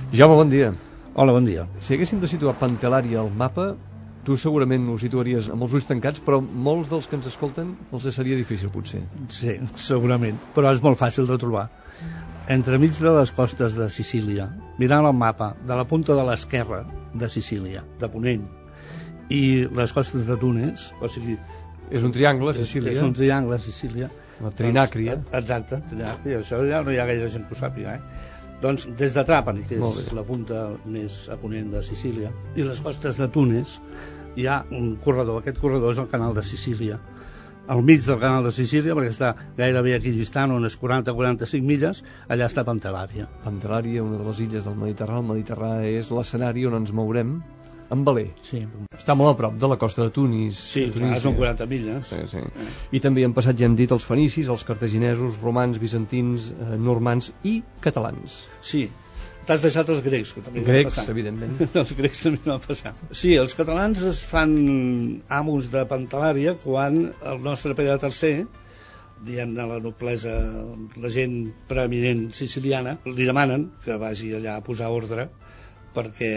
Jaume, bon dia. Hola, bon dia. Si haguéssim de situar Pantel·lària al mapa, tu segurament ho situaries amb els ulls tancats, però molts dels que ens escolten els seria difícil, potser. Sí, segurament, però és molt fàcil de trobar. Entremig de les costes de Sicília, mirant el mapa de la punta de l'esquerra de Sicília, de Ponent, i les costes de Túnez, o sigui... És un triangle, Sicília. És un triangle, Sicília. La Trinàcria. Exacte, Trinàcria, això ja no hi ha gaire gent que ho sàpiga, Doncs des de Trapani, que és la punta més a ponent de Sicília, i les costes de Túnez, hi ha un corredor. Aquest corredor és el canal de Sicília. Al mig del canal de Sicília, perquè està gairebé equidistant, unes 40-45 milles, allà està Pantel·lària. Pantel·lària, una de les illes del Mediterrani. El Mediterrani és l'escenari on ens mourem en veler. Sí. Està molt a prop de la costa de Tunis. Sí, clar, són 40 milles. Sí. I també han passat, ja hem dit, els fenicis, els cartaginesos, romans, bizantins, normands i catalans. Sí. T'has deixat els grecs, que també grecs, evidentment. Els grecs també van passar. Sí, els catalans es fan amos de Pantel·lària quan el nostre Pere III, diguem-ne la noblesa, la gent preeminent siciliana, li demanen que vagi allà a posar ordre perquè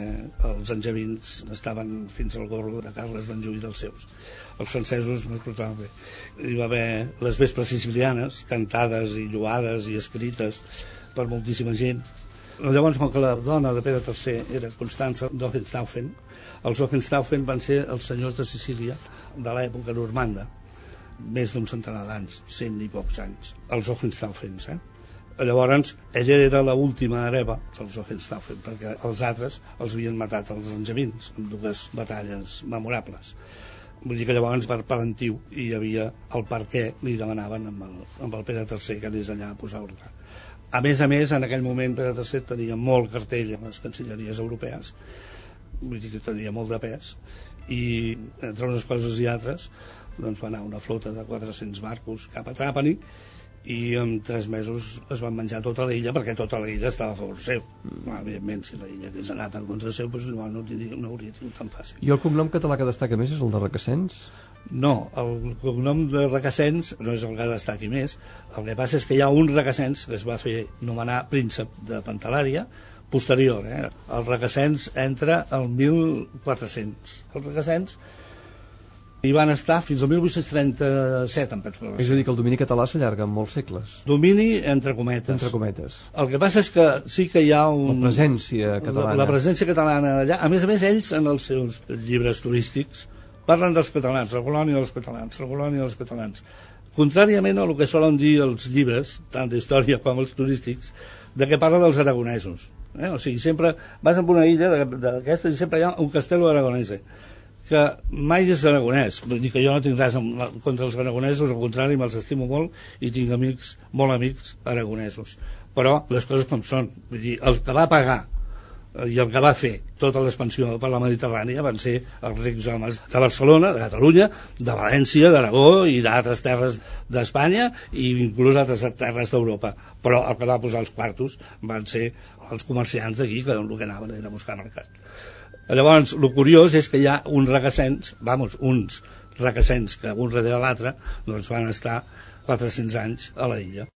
els angevins estaven fins al gorro de Carles d'Anjou i dels seus. Els francesos no es portaven bé. Hi va haver les vespres sicilianes, cantades i lloades i escrites per moltíssima gent. Llavors, com que la dona de Pere III era Constança d'Hohenstaufen, els Hohenstaufen van ser els senyors de Sicília de l'època normanda, més d'un centenar d'anys, 100 i pocs anys, els Hohenstaufens, Llavors, ella era l'última hereva dels Hohenstaufen, perquè els altres els havien matat els angevins en dues batalles memorables. Vull dir que llavors, per parentiu, hi havia el per què li demanaven amb el Pere III que anés allà a posar ordre. A més, en aquell moment Pere III tenia molt cartell a les cancelleries europees, vull dir que tenia molt de pes, i entre unes coses i altres doncs va anar una flota de 400 barcos cap a Trapani, i en 3 mesos es van menjar tota l'illa, perquè tota l'illa estava a favor seu. Evidentment, si l'illa hagués anat en contra seu, doncs no hauria tingut tan fàcil. I el cognom català que destaca més és el de Requesens? No, el cognom de Requesens no és el que destaqui més. El que passa és que hi ha un Requesens que es va fer nomenar príncep de Pantel·lària posterior. El Requesens entra al 1400. El Requesens hi van estar fins al 1837, em penso. És a dir, que el domini català s'allarga en molts segles. Domini entre cometes. Entre cometes. El que passa és que sí que hi ha la presència catalana. La presència catalana allà. A més, ells, en els seus llibres turístics, parlen dels catalans, la colònia dels catalans, la colònia dels catalans. Contràriament a el que solen dir els llibres, tant d'història com els turístics, de què parla dels aragonesos. O sigui, sempre vas a una illa d'aquesta i sempre hi ha un castello aragonese, que mai és aragonès. Vull dir que jo no tinc res contra els aragonesos, al contrari, me'ls estimo molt i tinc amics, molt amics aragonesos. Però les coses com són. Vull dir, el que va pagar i el que va fer tota l'expansió per la Mediterrània van ser els rics homes de Barcelona, de Catalunya, de València, d'Aragó i d'altres terres d'Espanya i inclús altres terres d'Europa. Però el que va posar els quartos van ser els comerciants d'aquí, que el que anaven era a buscar mercat. Llavors, el curiós és que hi ha uns requesens que un darrere l'altre doncs van estar 400 anys a la illa.